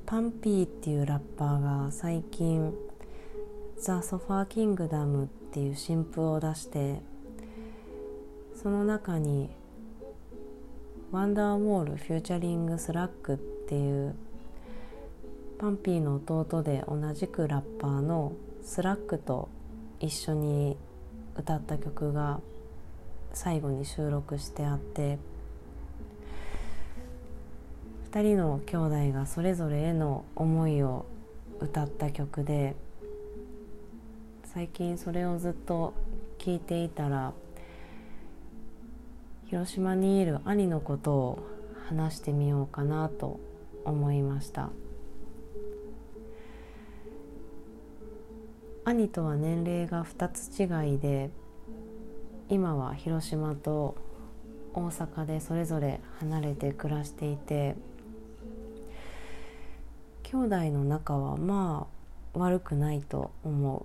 パンピーっていうラッパーが最近ザ・ソファーキングダムっていう新譜を出して、その中にワンダーウォールフューチャリングスラックっていうパンピーの弟で同じくラッパーのスラックと一緒に歌った曲が最後に収録してあって、2人の兄弟がそれぞれへの思いを歌った曲で、最近それをずっと聴いていたら、広島にいる兄のことを話してみようかなと思いました。兄とは年齢が2つ違いで、今は広島と大阪でそれぞれ離れて暮らしていて、兄弟の仲はまあ悪くないと思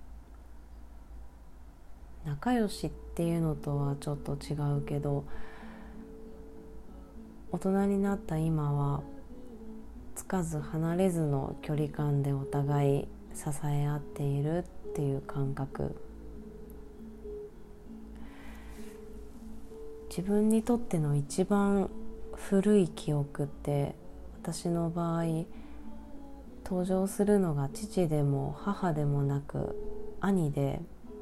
う。仲良しっていうのとはちょっと違うけど、大人になった今はつかず離れずの距離感でお互い支え合っているっていう感覚。自分にとっての一番古い記憶って、私の場合登場するのが父でも母でもなく兄で、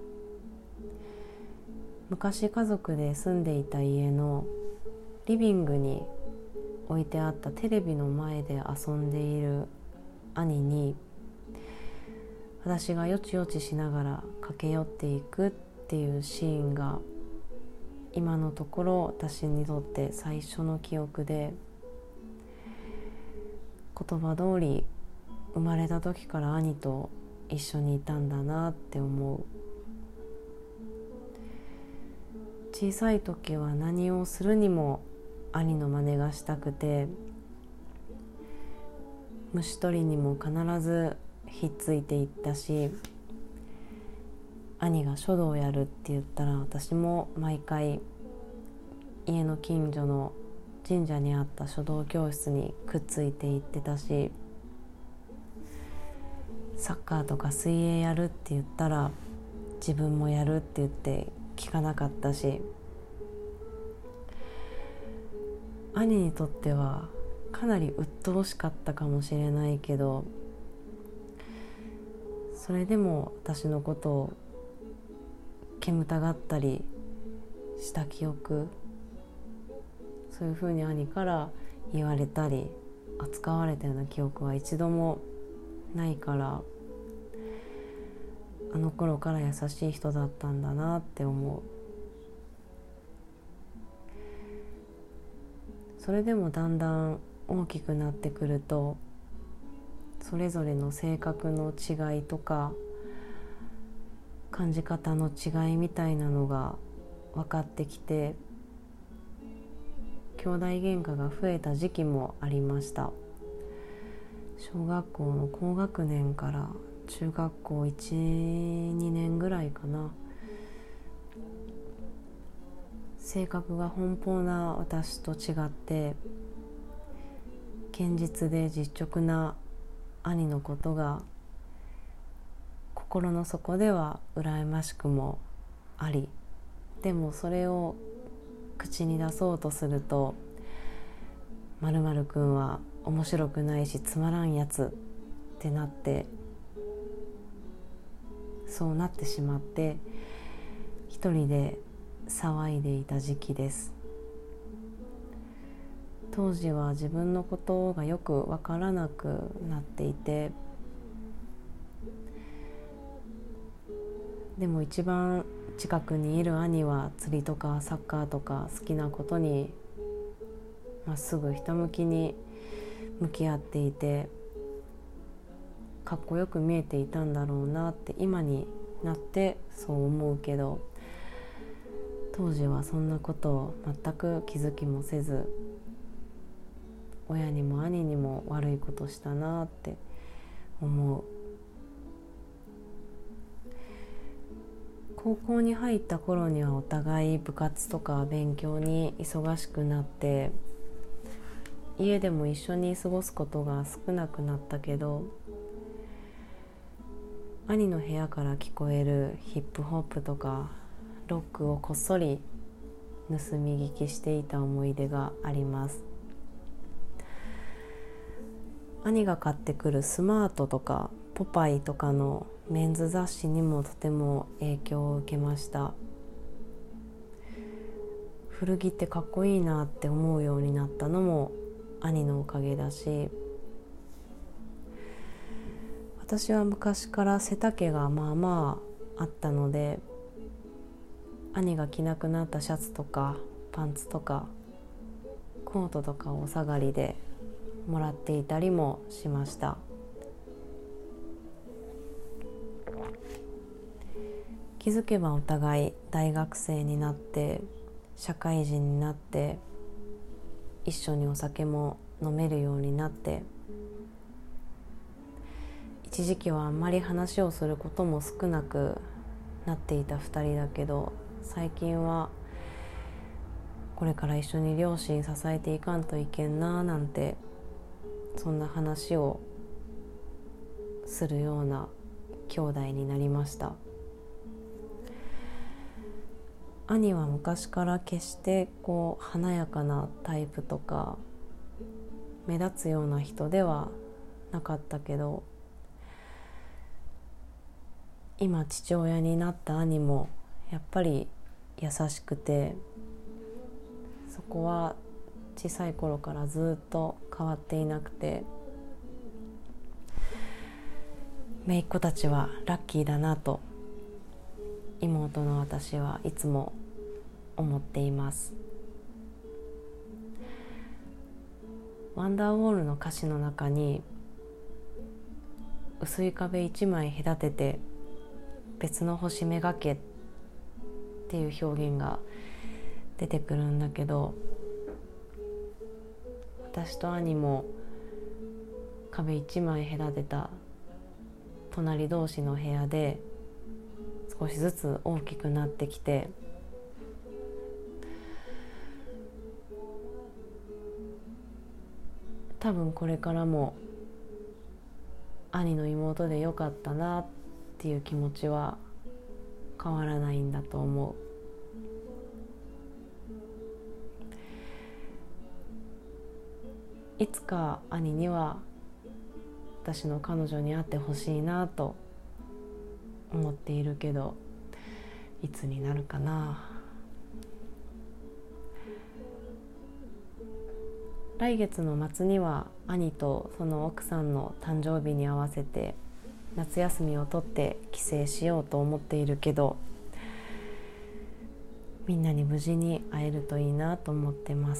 昔家族で住んでいた家のリビングに置いてあったテレビの前で遊んでいる兄に、私がよちよちしながら駆け寄っていくっていうシーンが今のところ私にとって最初の記憶で、言葉通り生まれた時から兄と一緒にいたんだなって思う。小さい時は何をするにも兄の真似がしたくて、虫取りにも必ずひっついていったし、兄が書道をやるって言ったら私も毎回家の近所の神社にあった書道教室にくっついていってたし、サッカーとか水泳やるって言ったら自分もやるって言って聞かなかったし、兄にとってはかなり鬱陶しかったかもしれないけど、それでも私のことを煙たがったりした記憶、そういうふうに兄から言われたり扱われたような記憶は一度もないから、あの頃から優しい人だったんだなって思う。それでもだんだん大きくなってくると、それぞれの性格の違いとか感じ方の違いみたいなのが分かってきて、兄弟喧嘩が増えた時期もありました。小学校の高学年から中学校 1,2 年ぐらいかな。性格が奔放な私と違って堅実で実直な兄のことが心の底では羨ましくもあり、でもそれを口に出そうとすると、〇〇くんは面白くないしつまらんやつってなって、そうなってしまって一人で騒いでいた時期です。当時は自分のことがよく分からなくなっていて、でも一番近くにいる兄は釣りとかサッカーとか好きなことにまっすぐひたむきに向き合っていて、かっこよく見えていたんだろうなって今になってそう思うけど、当時はそんなことを全く気づきもせず、親にも兄にも悪いことしたなって思う。高校に入った頃にはお互い部活とか勉強に忙しくなって、 家でも一緒に過ごすことが少なくなったけど、兄の部屋から聞こえるヒップホップとかロックをこっそり盗み聞きしていた思い出があります。兄が買ってくるスマートとかポパイとかのメンズ雑誌にもとても影響を受けました。古着ってかっこいいなって思うようになったのも兄のおかげだし、私は昔から背丈がまあまああったので、兄が着なくなったシャツとかパンツとかコートとかをお下がりでもらっていたりもしました。気づけばお互い大学生になって社会人になって一緒にお酒も飲めるようになって、一時期はあんまり話をすることも少なくなっていた2人だけど、最近はこれから一緒に両親支えていかんといけんななんて、そんな話をするような兄弟になりました。兄は昔から決して華やかなタイプとか目立つような人ではなかったけど、今父親になった兄もやっぱり優しくて、そこは小さい頃からずっと変わっていなくて、姪っ子たちはラッキーだなと妹の私はいつも思っています。ワンダーウォールの歌詞の中に、薄い壁一枚隔てて別の星めがけっていう表現が出てくるんだけど、私と兄も壁一枚隔てた隣同士の部屋で少しずつ大きくなってきて、多分これからも兄の妹でよかったなっていう気持ちは変わらないんだと思う。いつか兄には私の彼女に会ってほしいなと思っているけど、いつになるかな。来月の末には兄とその奥さんの誕生日に合わせて夏休みを取って帰省しようと思っているけど、みんなに無事に会えるといいなと思ってます。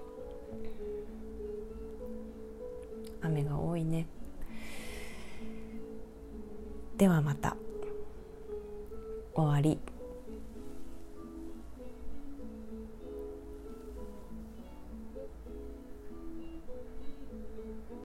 雨が多いね。ではまた。終わり。